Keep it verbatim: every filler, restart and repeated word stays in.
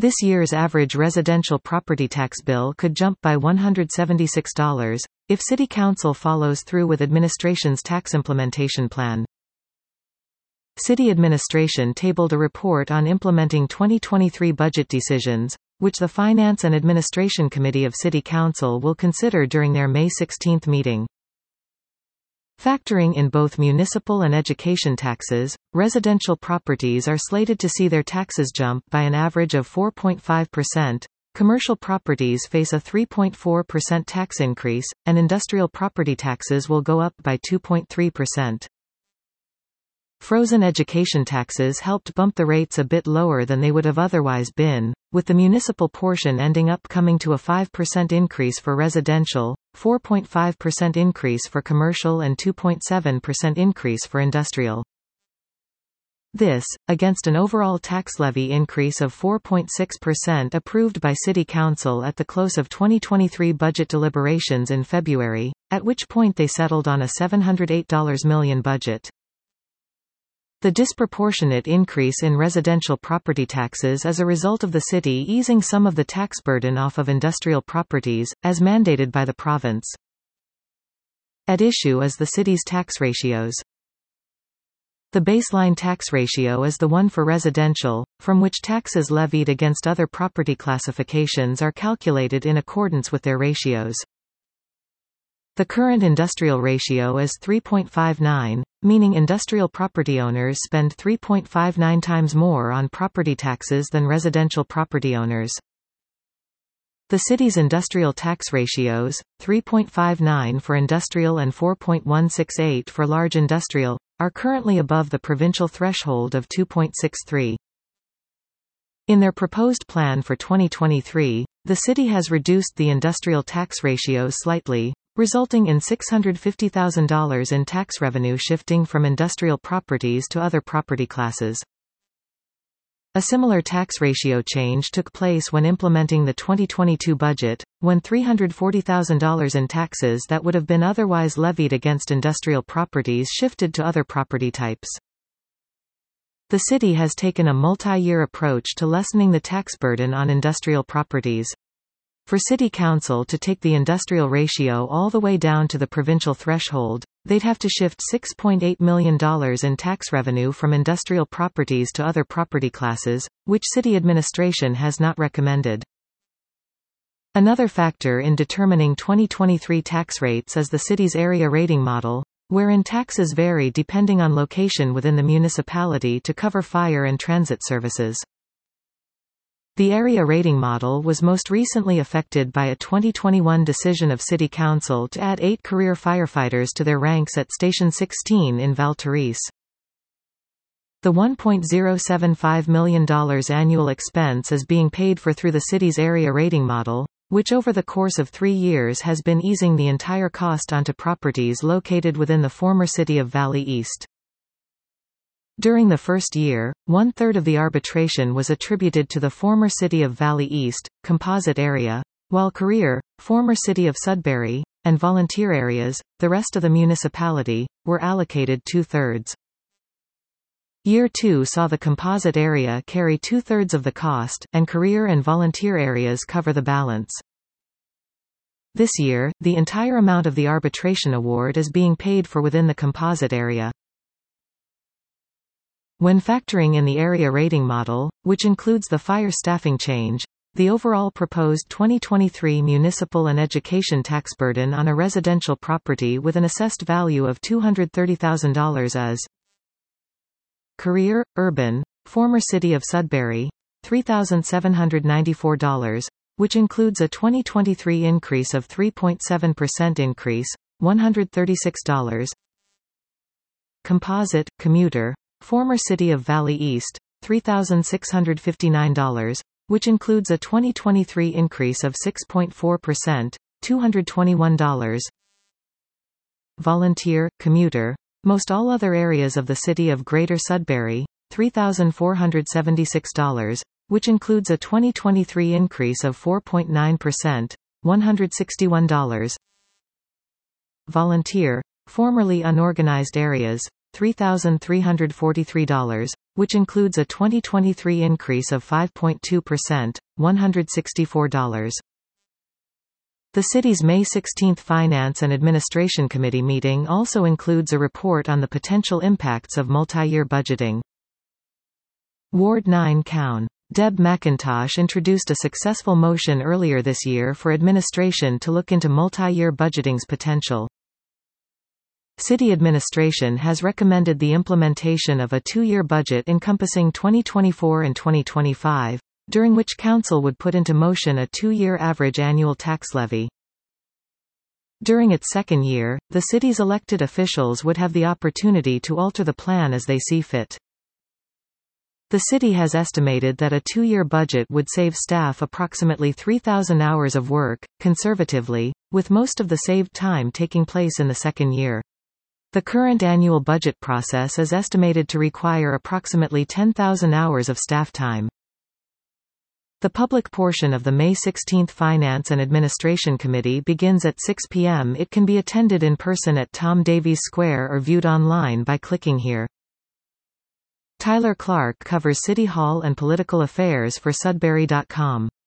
This year's average residential property tax bill could jump by one hundred seventy-six dollars, if City Council follows through with administration's tax implementation plan. City administration tabled a report on implementing twenty twenty-three budget decisions, which the Finance and Administration Committee of City Council will consider during their May sixteenth meeting. Factoring in both municipal and education taxes, residential properties are slated to see their taxes jump by an average of four point five percent, commercial properties face a three point four percent tax increase, and industrial property taxes will go up by two point three percent. Frozen education taxes helped bump the rates a bit lower than they would have otherwise been, with the municipal portion ending up coming to a five percent increase for residential, four point five percent increase for commercial and two point seven percent increase for industrial. This, against an overall tax levy increase of four point six percent approved by City Council at the close of twenty twenty-three budget deliberations in February, at which point they settled on a seven hundred eight million dollars budget. The disproportionate increase in residential property taxes is a result of the city easing some of the tax burden off of industrial properties, as mandated by the province. At issue is the city's tax ratios. The baseline tax ratio is the one for residential, from which taxes levied against other property classifications are calculated in accordance with their ratios. The current industrial ratio is three point five nine, meaning industrial property owners spend three point five nine times more on property taxes than residential property owners. The city's industrial tax ratios, three point five nine for industrial and four point one six eight for large industrial, are currently above the provincial threshold of two point six three. In their proposed plan for twenty twenty-three, the city has reduced the industrial tax ratio slightly, resulting in six hundred fifty thousand dollars in tax revenue shifting from industrial properties to other property classes. A similar tax ratio change took place when implementing the twenty twenty-two budget, when three hundred forty thousand dollars in taxes that would have been otherwise levied against industrial properties shifted to other property types. The city has taken a multi-year approach to lessening the tax burden on industrial properties. For City Council to take the industrial ratio all the way down to the provincial threshold, they'd have to shift six point eight million dollars in tax revenue from industrial properties to other property classes, which city administration has not recommended. Another factor in determining twenty twenty-three tax rates is the city's area rating model, wherein taxes vary depending on location within the municipality to cover fire and transit services. The area rating model was most recently affected by a twenty twenty-one decision of City Council to add eight career firefighters to their ranks at Station sixteen in Val Thérèse. The one point zero seven five million dollars annual expense is being paid for through the city's area rating model, which over the course of three years has been easing the entire cost onto properties located within the former city of Valley East. During the first year, one-third of the arbitration was attributed to the former City of Valley East, composite area, while career, former City of Sudbury, and volunteer areas, the rest of the municipality, were allocated two-thirds. Year two saw the composite area carry two-thirds of the cost, and career and volunteer areas cover the balance. This year, the entire amount of the arbitration award is being paid for within the composite area. When factoring in the area rating model, which includes the fire staffing change, the overall proposed twenty twenty-three municipal and education tax burden on a residential property with an assessed value of two hundred thirty thousand dollars is: Career, urban, former City of Sudbury, three thousand seven hundred ninety-four dollars, which includes a twenty twenty-three increase of three point seven percent increase, one hundred thirty-six dollars. Composite, commuter, former City of Valley East, three thousand six hundred fifty-nine dollars, which includes a twenty twenty-three increase of six point four percent, two hundred twenty-one dollars. Volunteer, commuter, most all other areas of the City of Greater Sudbury, three thousand four hundred seventy-six dollars, which includes a twenty twenty-three increase of four point nine percent, one hundred sixty-one dollars. Volunteer, formerly unorganized areas, three thousand three hundred forty-three dollars, which includes a twenty twenty-three increase of five point two percent, one hundred sixty-four dollars. The city's May sixteenth Finance and Administration Committee meeting also includes a report on the potential impacts of multi-year budgeting. Ward nine Cown. Deb McIntosh introduced a successful motion earlier this year for administration to look into multi-year budgeting's potential. City administration has recommended the implementation of a two-year budget encompassing twenty twenty-four and twenty twenty-five, during which council would put into motion a two-year average annual tax levy. During its second year, the city's elected officials would have the opportunity to alter the plan as they see fit. The city has estimated that a two-year budget would save staff approximately three thousand hours of work, conservatively, with most of the saved time taking place in the second year. The current annual budget process is estimated to require approximately ten thousand hours of staff time. The public portion of the May sixteenth Finance and Administration Committee begins at six p m It can be attended in person at Tom Davies Square or viewed online by clicking here. Tyler Clark covers City Hall and political affairs for Sudbury dot com.